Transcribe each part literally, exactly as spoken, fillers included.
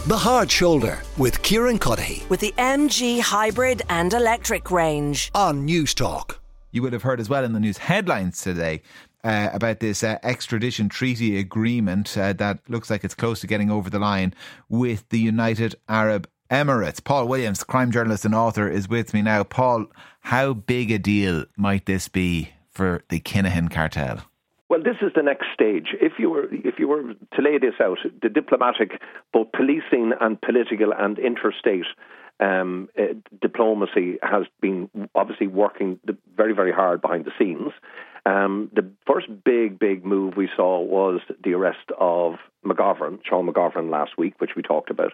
The Hard Shoulder with Kieran Cuddihy with the M G hybrid and electric range on News Talk. You would have heard as well in the news headlines today uh, about this uh, extradition treaty agreement uh, that looks like it's close to getting over the line with the United Arab Emirates. Paul Williams, crime journalist and author, is with me now. Paul, how big a deal might this be for the Kinahan cartel? Well, this is the next stage. If you were if you were to lay this out, the diplomatic, both policing and political and interstate um, uh, diplomacy has been obviously working very, very hard behind the scenes. Um, the first big, big move we saw was the arrest of McGovern, Sean McGovern, last week, which we talked about.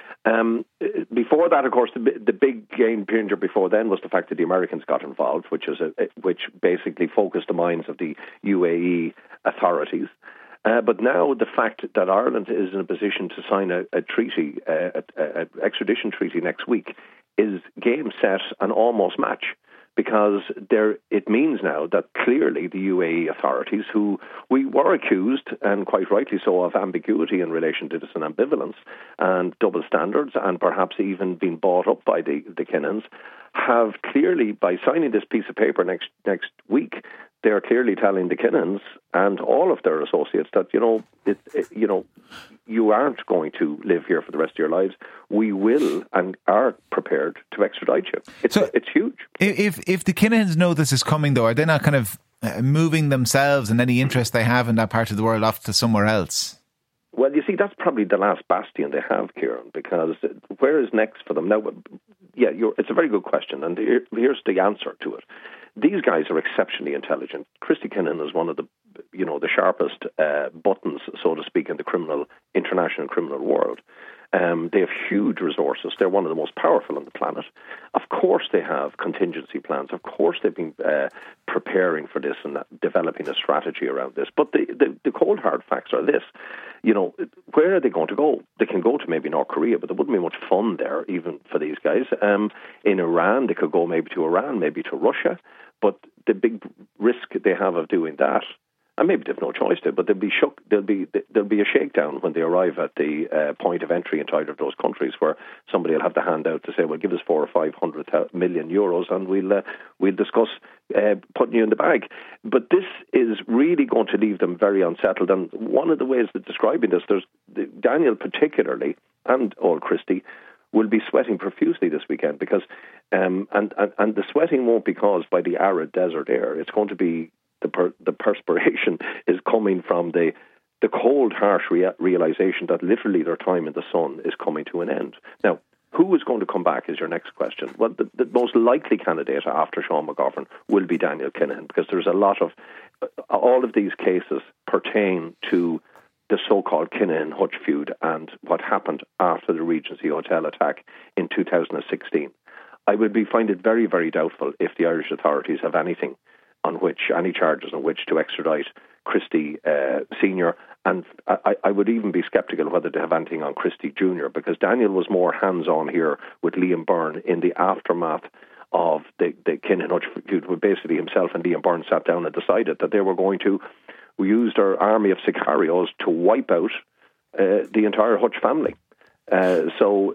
Um, before that, of course, the, the big game changer before then was the fact that the Americans got involved, which is a, which basically focused the minds of the U A E authorities. Uh, but now the fact that Ireland is in a position to sign a, a treaty, an extradition treaty next week, is game set and almost match. Because there, it means now that clearly the U A E authorities, who we were accused, and quite rightly so, of ambiguity in relation to this and ambivalence and double standards, and perhaps even being bought up by the, the Kinahans, have clearly, by signing this piece of paper next next week, they are clearly telling the Kinahans and all of their associates that, you know, it, it, you know, you aren't going to live here for the rest of your lives. We will and are prepared to extradite you. It's, so it's huge. If if the Kinahans know this is coming, though, are they not kind of moving themselves and any interest they have in that part of the world off to somewhere else? Well, you see, that's probably the last bastion they have, Kieran, because where is next for them? Now, yeah, you're, it's a very good question, and here, here's the answer to it. These guys are exceptionally intelligent. Christy Kinahan is one of the, you know, the sharpest uh, buttons, so to speak, in the criminal, international criminal world. Um, they have huge resources. They're one of the most powerful on the planet. Of course they have contingency plans. Of course they've been uh, preparing for this and developing a strategy around this. But the, the, the cold hard facts are this. You know, where are they going to go? They can go to maybe North Korea, but there wouldn't be much fun there even for these guys. Um, in Iran, they could go maybe to Iran, maybe to Russia. But the big risk they have of doing that, and maybe they've no choice to, but they'll be shook. There'll be there'll be a shakedown when they arrive at the uh, point of entry into either of those countries, where somebody will have to hand out to say, "Well, give us four or five hundred million euros, and we'll uh, we'll discuss uh, putting you in the bag." But this is really going to leave them very unsettled. And one of the ways of describing this, there's Daniel particularly, and old Christie, will be sweating profusely this weekend because, um, and, and and the sweating won't be caused by the arid desert air. It's going to be the per, the perspiration is coming from the the cold, harsh rea- realization that literally their time in the sun is coming to an end. Now, who is going to come back is your next question. Well, the, the most likely candidate after Sean McGovern will be Daniel Kinahan, because there's a lot of all of these cases pertain to the so-called Kinahan Hutch feud and what happened after the Regency Hotel attack in two thousand sixteen. I would be find it very, very doubtful if the Irish authorities have anything on which, any charges on which to extradite Christie uh, Senior, and I, I would even be sceptical whether they have anything on Christie Junior, because Daniel was more hands-on here with Liam Byrne in the aftermath of the, the Kinahan Hutch feud, where basically himself and Liam Byrne sat down and decided that they were going to use their army of sicarios to wipe out uh, the entire Hutch family. Uh, so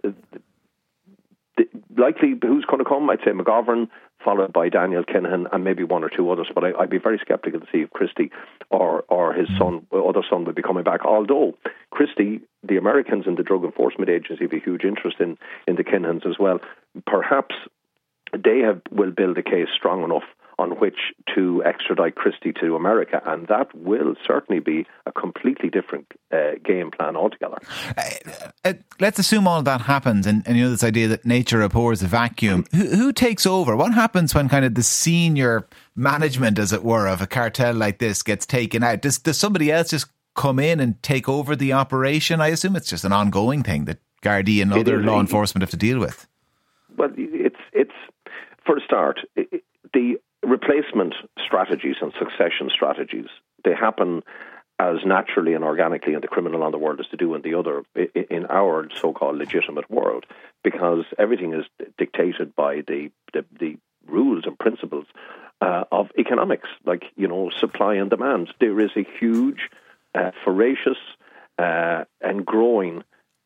the, likely who's going to come? I'd say McGovern, followed by Daniel Kinahan, and maybe one or two others. But I, I'd be very sceptical to see if Christie or or his son, other son, would be coming back. Although Christie, the Americans and the Drug Enforcement Agency have a huge interest in in the Kinahans as well. Perhaps they have will build a case strong enough on which to extradite Christie to America, and that will certainly be a completely different uh, game plan altogether. Uh, uh, let's assume all of that happens, and, and you know this idea that nature abhors a vacuum. Who, who takes over? What happens when kind of the senior management, as it were, of a cartel like this gets taken out? Does, does somebody else just come in and take over the operation? I assume it's just an ongoing thing that Gardaí and other law enforcement have to deal with. Well, it's it's for a start, it, the replacement strategies and succession strategies, they happen as naturally and organically in the criminal underworld as to do in the other, in our so-called legitimate world, because everything is dictated by the the, the rules and principles uh, of economics, like, you know, supply and demand. There is a huge, uh, voracious uh, and growing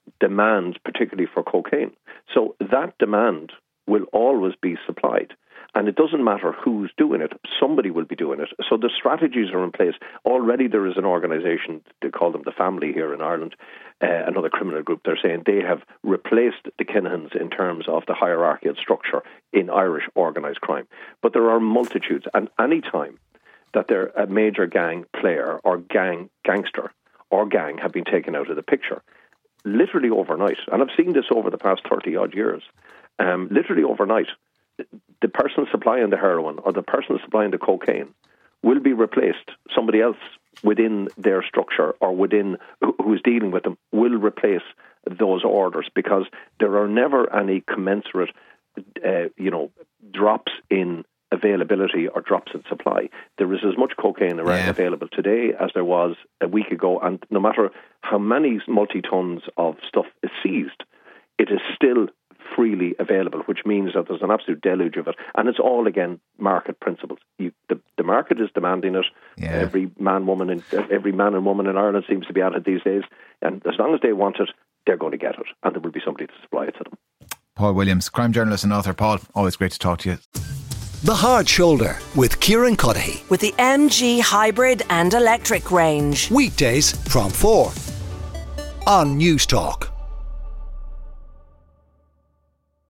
demand, particularly for cocaine. So that demand will always be supplied. And it doesn't matter who's doing it, somebody will be doing it. So the strategies are in place. Already there is an organisation, they call them the Family here in Ireland, uh, another criminal group. They're saying they have replaced the Kinahans in terms of the hierarchical structure in Irish organised crime. But there are multitudes, and any time that they're a major gang player or gang gangster or gang have been taken out of the picture, literally overnight, and I've seen this over the past thirty odd years, um, literally overnight, the person supplying the heroin or the person supplying the cocaine will be replaced. Somebody else within their structure or within who's dealing with them will replace those orders, because there are never any commensurate, uh, you know, drops in availability or drops in supply. There is as much cocaine around yeah. available today as there was a week ago, and no matter how many multi-tons of stuff is seized, it is still freely available, which means that there's an absolute deluge of it, and it's all again market principles. You, the, the market is demanding it. Yeah. Every man, woman, in, every man and woman in Ireland seems to be at it these days, and as long as they want it, they're going to get it, and there will be somebody to supply it to them. Paul Williams, crime journalist and author. Paul, always great to talk to you. The Hard Shoulder with Kieran Cuddihy. With the M G hybrid and electric range. Weekdays from four on News Talk.